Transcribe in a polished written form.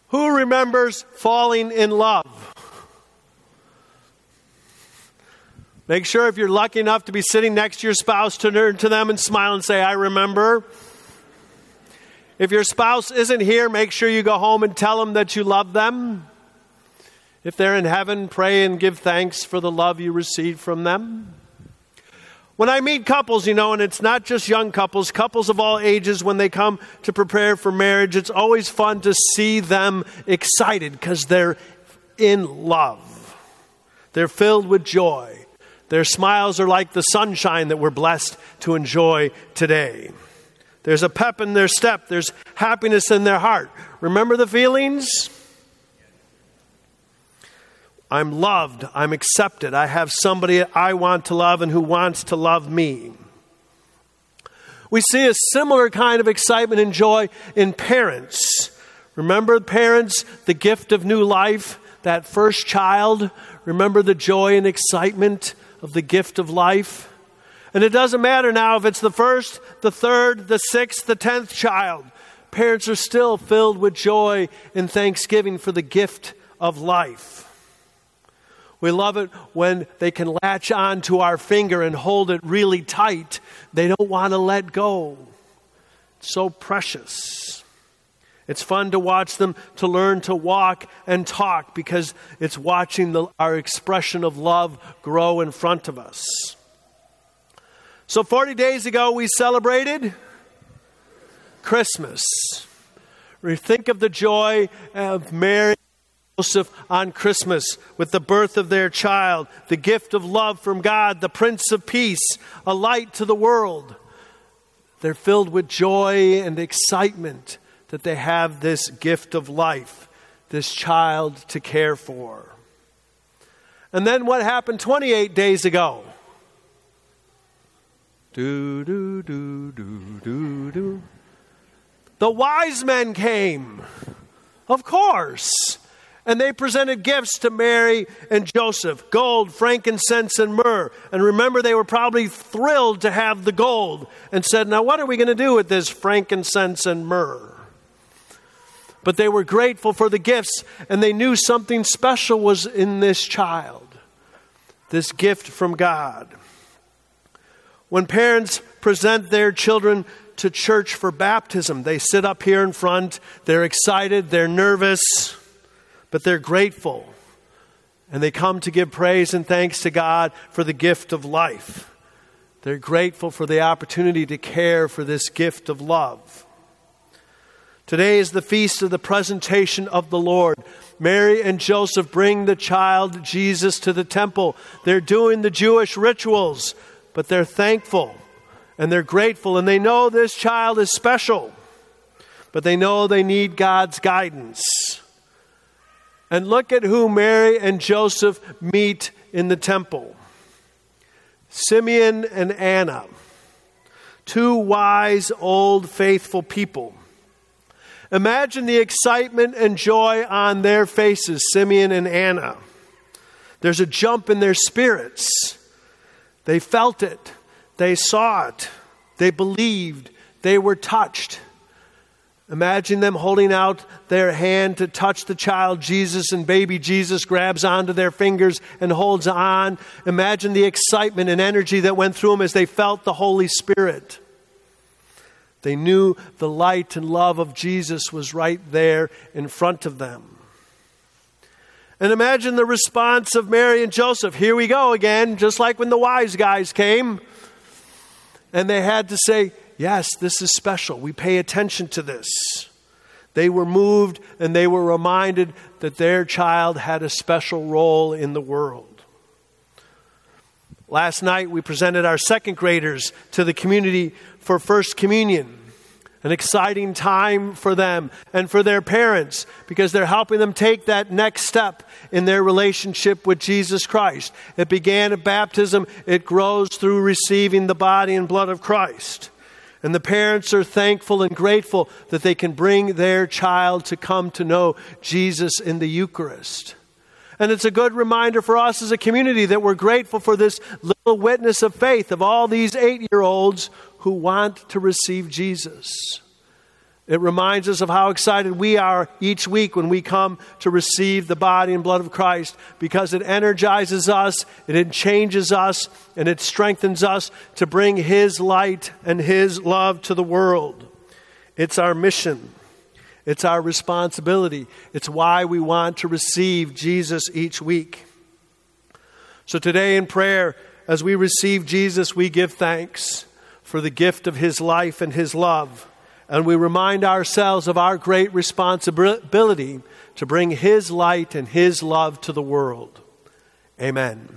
Who remembers falling in love? Make sure if you're lucky enough to be sitting next to your spouse to turn to them and smile and say, I remember. If your spouse isn't here, make sure you go home and tell them that you love them. If they're in heaven, pray and give thanks for the love you received from them. When I meet couples, and it's not just young couples, couples of all ages, when they come to prepare for marriage, it's always fun to see them excited because they're in love. They're filled with joy. Their smiles are like the sunshine that we're blessed to enjoy today. There's a pep in their step. There's happiness in their heart. Remember the feelings? I'm loved. I'm accepted. I have somebody I want to love and who wants to love me. We see a similar kind of excitement and joy in parents. Remember parents, the gift of new life, that first child? Remember the joy and excitement of the gift of life? And it doesn't matter now if it's the first, the third, the sixth, the 10th child. Parents are still filled with joy and thanksgiving for the gift of life. We love it when they can latch on to our finger and hold it really tight. They don't want to let go. It's so precious. It's fun to watch them to learn to walk and talk because it's watching our expression of love grow in front of us. So 40 days ago, we celebrated Christmas. We think of the joy of Mary and Joseph on Christmas with the birth of their child, the gift of love from God, the Prince of Peace, a light to the world. They're filled with joy and excitement that they have this gift of life, this child to care for. And then what happened 28 days ago? The wise men came, of course. And they presented gifts to Mary and Joseph, gold, frankincense, and myrrh. And remember, they were probably thrilled to have the gold and said, now what are we going to do with this frankincense and myrrh? But they were grateful for the gifts, and they knew something special was in this child, this gift from God. When parents present their children to church for baptism, they sit up here in front, they're excited, they're nervous, but they're grateful. And they come to give praise and thanks to God for the gift of life. They're grateful for the opportunity to care for this gift of love. Today is the feast of the presentation of the Lord. Mary and Joseph bring the child Jesus to the temple. They're doing the Jewish rituals, but they're thankful and they're grateful, and they know this child is special, but they know they need God's guidance. And look at who Mary and Joseph meet in the temple. Simeon and Anna, two wise, old, faithful people. Imagine the excitement and joy on their faces, Simeon and Anna. There's a jump in their spirits. They felt it. They saw it. They believed. They were touched. Imagine them holding out their hand to touch the child Jesus, and baby Jesus grabs onto their fingers and holds on. Imagine the excitement and energy that went through them as they felt the Holy Spirit. They knew the light and love of Jesus was right there in front of them. And imagine the response of Mary and Joseph. Here we go again, just like when the wise guys came. And they had to say, yes, this is special. We pay attention to this. They were moved and they were reminded that their child had a special role in the world. Last night we presented our second graders to the community for First Communion. An exciting time for them and for their parents because they're helping them take that next step in their relationship with Jesus Christ. It began at baptism. It grows through receiving the body and blood of Christ. And the parents are thankful and grateful that they can bring their child to come to know Jesus in the Eucharist. And it's a good reminder for us as a community that we're grateful for this little witness of faith of all these 8-year-olds who want to receive Jesus. It reminds us of how excited we are each week when we come to receive the body and blood of Christ, because it energizes us, it changes us, and it strengthens us to bring His light and His love to the world. It's our mission. It's our responsibility. It's why we want to receive Jesus each week. So today in prayer, as we receive Jesus, we give thanks for the gift of His life and His love. And we remind ourselves of our great responsibility to bring His light and His love to the world. Amen.